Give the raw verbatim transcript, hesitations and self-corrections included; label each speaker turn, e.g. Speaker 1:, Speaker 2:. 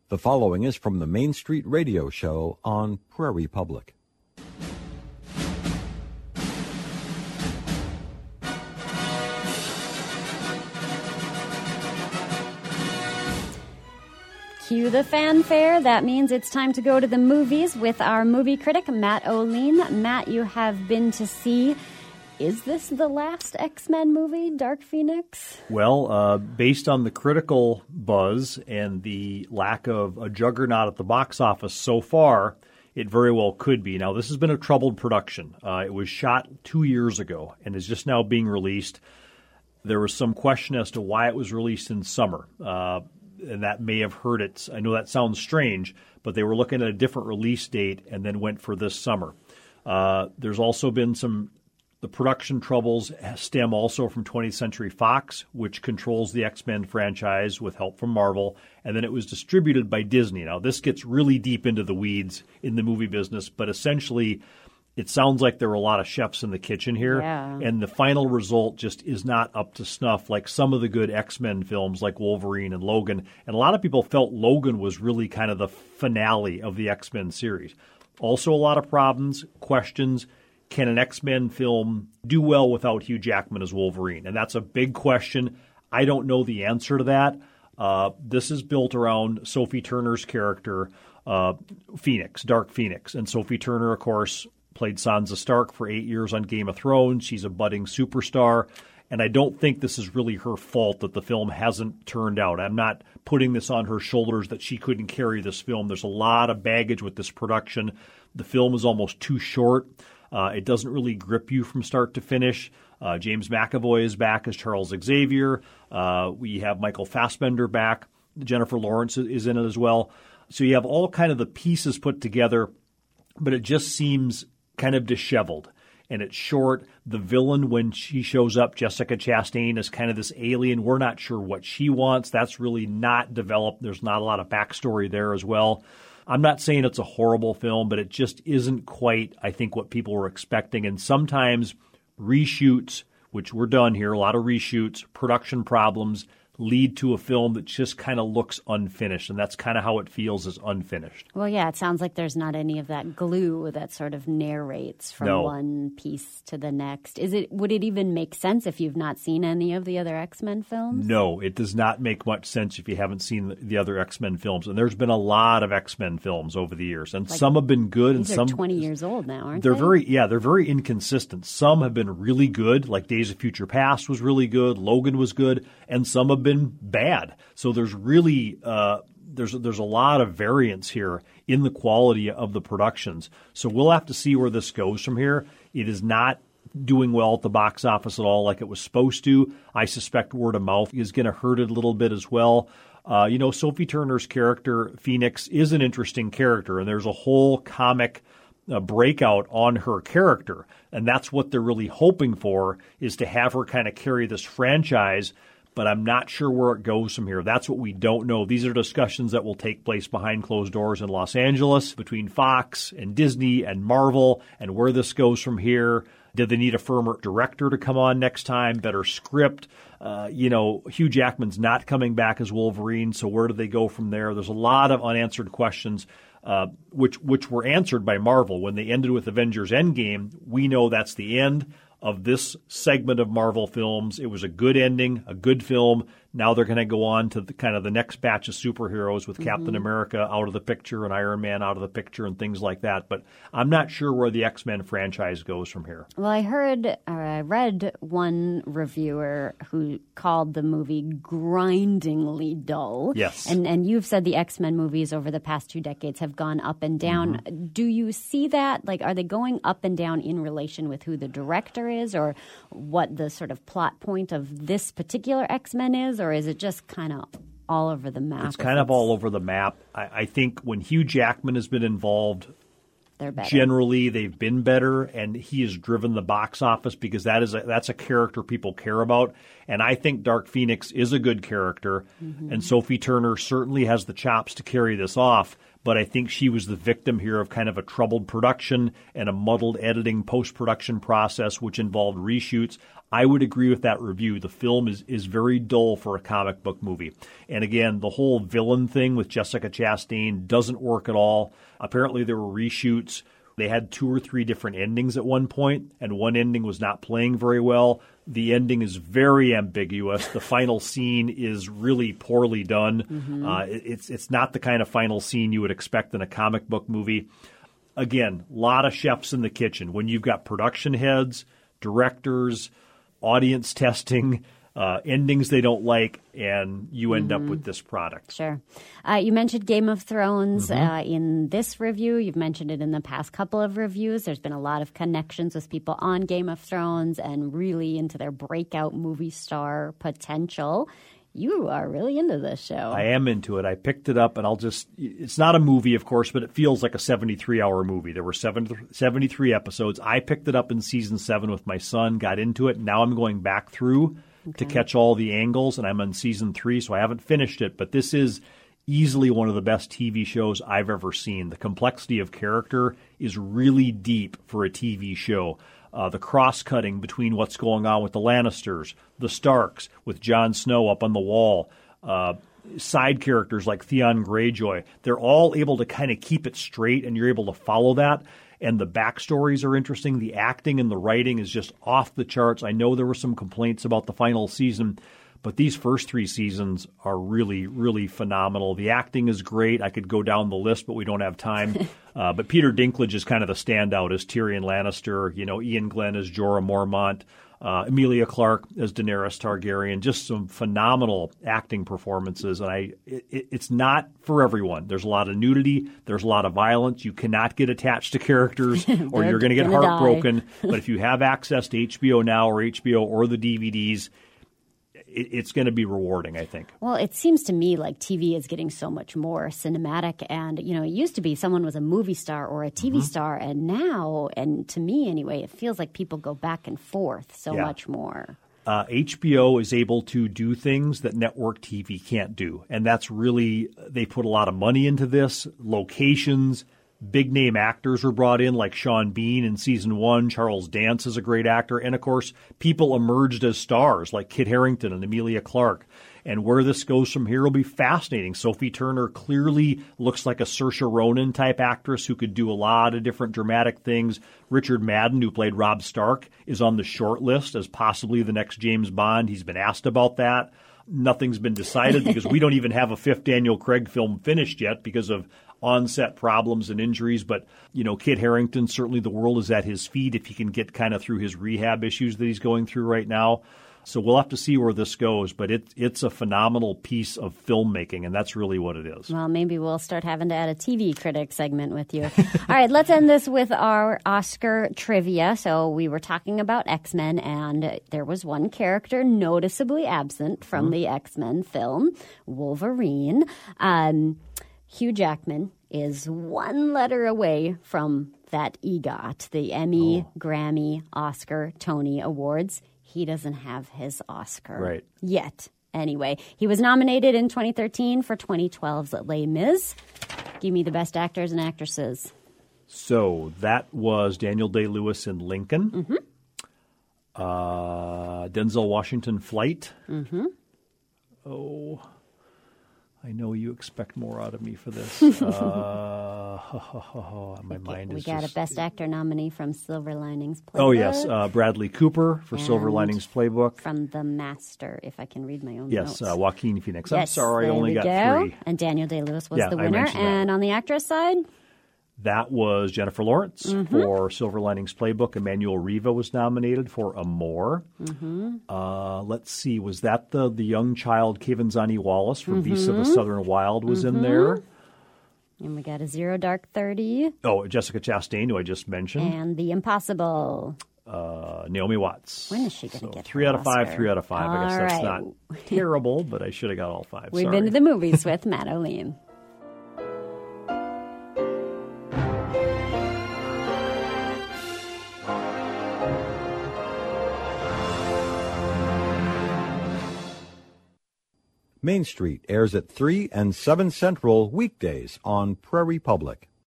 Speaker 1: The following is from the Main Street Radio Show on Prairie Public.
Speaker 2: Cue the fanfare. That means it's time to go to the movies with our movie critic, Matt O'Lean. Matt, you have been to see... Is this the last X-Men movie, Dark Phoenix?
Speaker 3: Well, uh, based on the critical buzz and the lack of a juggernaut at the box office so far, it very well could be. Now, this has been a troubled production. Uh, it was shot two years ago and is just now being released. There was some question as to why it was released in summer, uh, and that may have hurt it. I know that sounds strange, but they were looking at a different release date and then went for this summer. Uh, there's also been some... The production troubles stem also from twentieth Century Fox, which controls the X-Men franchise with help from Marvel, and then it was distributed by Disney. Now, this gets really deep into the weeds in the movie business, but essentially it sounds like there were a lot of chefs in the kitchen here,
Speaker 2: yeah.
Speaker 3: and the final result just is not up to snuff like some of the good X-Men films like Wolverine and Logan, and a lot of people felt Logan was really kind of the finale of the X-Men series. Also a lot of problems, questions. Can an X-Men film do well without Hugh Jackman as Wolverine? And that's a big question. I don't know the answer to that. Uh, this is built around Sophie Turner's character, uh, Phoenix, Dark Phoenix. And Sophie Turner, of course, played Sansa Stark for eight years on Game of Thrones. She's a budding superstar. And I don't think this is really her fault that the film hasn't turned out. I'm not putting this on her shoulders that she couldn't carry this film. There's a lot of baggage with this production. The film is almost too short. Uh, it doesn't really grip you from start to finish. Uh, James McAvoy is back as Charles Xavier. Uh, we have Michael Fassbender back. Jennifer Lawrence is in it as well. So you have all kind of the pieces put together, but it just seems kind of disheveled. And it's short. The villain, when she shows up, Jessica Chastain, is kind of this alien. We're not sure what she wants. That's really not developed. There's not a lot of backstory there as well. I'm not saying it's a horrible film, but it just isn't quite, I think, what people were expecting. And sometimes reshoots, which were done here, a lot of reshoots, production problems, lead to a film that just kind of looks unfinished. And that's kind of how it feels, is unfinished.
Speaker 2: Well, yeah, it sounds like there's not any of that glue that sort of narrates from
Speaker 3: no.
Speaker 2: one piece to the next. Is it? Would it even make sense if you've not seen any of the other X-Men films?
Speaker 3: No, it does not make much sense if you haven't seen the other X-Men films. And there's been a lot of X-Men films over the years. And like, some have been good.
Speaker 2: These
Speaker 3: and some
Speaker 2: are twenty years old now, aren't
Speaker 3: they're
Speaker 2: they?
Speaker 3: Very, yeah, they're very inconsistent. Some have been really good, like Days of Future Past was really good, Logan was good, and some have been bad. So there's really uh, there's there's a lot of variance here in the quality of the productions. So we'll have to see where this goes from here. It is not doing well at the box office at all like it was supposed to. I suspect word of mouth is going to hurt it a little bit as well. Uh, you know, Sophie Turner's character, Phoenix, is an interesting character, and there's a whole comic uh, breakout on her character. And that's what they're really hoping for, is to have her kind of carry this franchise. But I'm not sure where it goes from here. That's what we don't know. These are discussions that will take place behind closed doors in Los Angeles between Fox and Disney and Marvel, and where this goes from here. Did they need a firmer director to come on next time, better script? Uh, you know, Hugh Jackman's not coming back as Wolverine, so where do they go from there? There's a lot of unanswered questions, uh, which which were answered by Marvel. When they ended with Avengers Endgame, we know that's the end of this segment of Marvel films. It was a good ending, a good film. Now they're going to go on to the, kind of the next batch of superheroes with mm-hmm. Captain America out of the picture and Iron Man out of the picture and things like that. But I'm not sure where the X-Men franchise goes from here.
Speaker 2: Well, I heard, or I read one reviewer who called the movie grindingly dull.
Speaker 3: Yes.
Speaker 2: And, and you've said the X-Men movies over the past two decades have gone up and down. Mm-hmm. Do you see that? Like, are they going up and down in relation with who the director is, or what the sort of plot point of this particular X-Men is? Or is it just kind of all over the map?
Speaker 3: It's kind of all over the map. I, I think when Hugh Jackman has been involved,
Speaker 2: they're better.
Speaker 3: Generally they've been better, and he has driven the box office because that is a, that's a character people care about. And I think Dark Phoenix is a good character, mm-hmm. and Sophie Turner certainly has the chops to carry this off. but I think she was the victim here of kind of a troubled production and a muddled editing post-production process, which involved reshoots. I would agree with that review. The film is, is very dull for a comic book movie. And again, the whole villain thing with Jessica Chastain doesn't work at all. Apparently there were reshoots. They had two or three different endings at one point, and one ending was not playing very well. The ending is very ambiguous. The final scene is really poorly done. Mm-hmm. Uh, it, it's it's not the kind of final scene you would expect in a comic book movie. Again, a lot of chefs in the kitchen. When you've got production heads, directors, audience testing, uh, endings they don't like, and you end mm-hmm. up with this product.
Speaker 2: Sure. Uh, you mentioned Game of Thrones
Speaker 3: mm-hmm.
Speaker 2: uh, in this review. You've mentioned it in the past couple of reviews. There's been a lot of connections with people on Game of Thrones and really into their breakout movie star potential. You are really into this show.
Speaker 3: I am into it. I picked it up, and I'll just – it's not a movie, of course, but it feels like a seventy-three hour movie. There were seventy-three episodes. I picked it up in season seven with my son, got into it. Now I'm going back through okay. to catch all the angles, and I'm on season three, so I haven't finished it. But this is easily one of the best T V shows I've ever seen. The complexity of character is really deep for a T V show. Uh, the cross-cutting between what's going on with the Lannisters, the Starks, with Jon Snow up on the wall, uh, side characters like Theon Greyjoy, they're all able to kind of keep it straight, and you're able to follow that. And the backstories are interesting. The acting and the writing is just off the charts. I know there were some complaints about the final season, but these first three seasons are really, really phenomenal. The acting is great. I could go down the list, but we don't have time. uh, but Peter Dinklage is kind of the standout as Tyrion Lannister. You know, Ian Glenn as Jorah Mormont. Uh, Emilia Clarke as Daenerys Targaryen. Just some phenomenal acting performances. And I, it, it's not for everyone. There's a lot of nudity. There's a lot of violence. You cannot get attached to characters or you're going to get heartbroken. But if you have access to H B O Now or H B O or the D V Ds, it's going to be rewarding, I think.
Speaker 2: Well, it seems to me like T V is getting so much more cinematic. And, you know, it used to be someone was a movie star or a T V mm-hmm. star. And now, and to me anyway, it feels like people go back and forth so yeah. much more.
Speaker 3: Uh, H B O is able to do things that network T V can't do. And that's really, they put a lot of money into this, locations. Big-name actors were brought in, like Sean Bean in season one. Charles Dance is a great actor. And, of course, people emerged as stars, like Kit Harington and Emilia Clarke. And where this goes from here will be fascinating. Sophie Turner clearly looks like a Saoirse Ronan-type actress who could do a lot of different dramatic things. Richard Madden, who played Robb Stark, is on the short list as possibly the next James Bond. He's been asked about that. Nothing's been decided because we don't even have a fifth Daniel Craig film finished yet because of on-set problems and injuries. But, you know, Kit Harington, certainly the world is at his feet if he can get kind of through his rehab issues that he's going through right now. So we'll have to see where this goes. But it, it's a phenomenal piece of filmmaking, and that's really what it is.
Speaker 2: Well, maybe we'll start having to add a T V critic segment with you. All right, let's end this with our Oscar trivia. So we were talking about X-Men, and there was one character noticeably absent from mm-hmm. the X-Men film, Wolverine. Um Hugh Jackman is one letter away from that EGOT, the Emmy, oh. Grammy, Oscar, Tony Awards. He doesn't have his Oscar
Speaker 3: right.
Speaker 2: yet. Anyway, he was nominated in twenty thirteen for twenty twelve's Les Mis. Give me the best actors and actresses.
Speaker 3: So that was Daniel Day-Lewis in Lincoln.
Speaker 2: Mm-hmm.
Speaker 3: Uh, Denzel Washington, Flight.
Speaker 2: Mm-hmm.
Speaker 3: Oh... I know you expect more out of me for this. uh, my mind
Speaker 2: we
Speaker 3: is
Speaker 2: got
Speaker 3: just,
Speaker 2: a Best Actor nominee from Silver Linings Playbook.
Speaker 3: Oh, yes. Uh, Bradley Cooper for
Speaker 2: and
Speaker 3: Silver Linings Playbook.
Speaker 2: From The Master, if I can read my own
Speaker 3: yes,
Speaker 2: notes.
Speaker 3: Yes, uh, Joaquin Phoenix.
Speaker 2: Yes,
Speaker 3: I'm sorry, I only got
Speaker 2: go.
Speaker 3: three.
Speaker 2: And Daniel Day-Lewis was
Speaker 3: yeah,
Speaker 2: the winner. And
Speaker 3: that.
Speaker 2: On the actress side?
Speaker 3: That was Jennifer Lawrence
Speaker 2: mm-hmm.
Speaker 3: for Silver Linings Playbook. Emmanuel Riva was nominated for Amour.
Speaker 2: Mm-hmm.
Speaker 3: Uh, let's see, was that the the young child Kevin Wallace from
Speaker 2: mm-hmm.
Speaker 3: Beasts of the Southern Wild was
Speaker 2: mm-hmm.
Speaker 3: in there?
Speaker 2: And we got a Zero Dark Thirty.
Speaker 3: Oh, Jessica Chastain, who I just mentioned.
Speaker 2: And The Impossible.
Speaker 3: Uh, Naomi Watts.
Speaker 2: When is she going to
Speaker 3: so
Speaker 2: get
Speaker 3: three
Speaker 2: her
Speaker 3: out of five,
Speaker 2: Oscar?
Speaker 3: three out of five.
Speaker 2: All
Speaker 3: I guess that's
Speaker 2: right.
Speaker 3: not terrible, but I should have got all five.
Speaker 2: We've
Speaker 3: Sorry.
Speaker 2: been to the movies with Matt O'Lean.
Speaker 1: Main Street airs at three and seven Central weekdays on Prairie Public.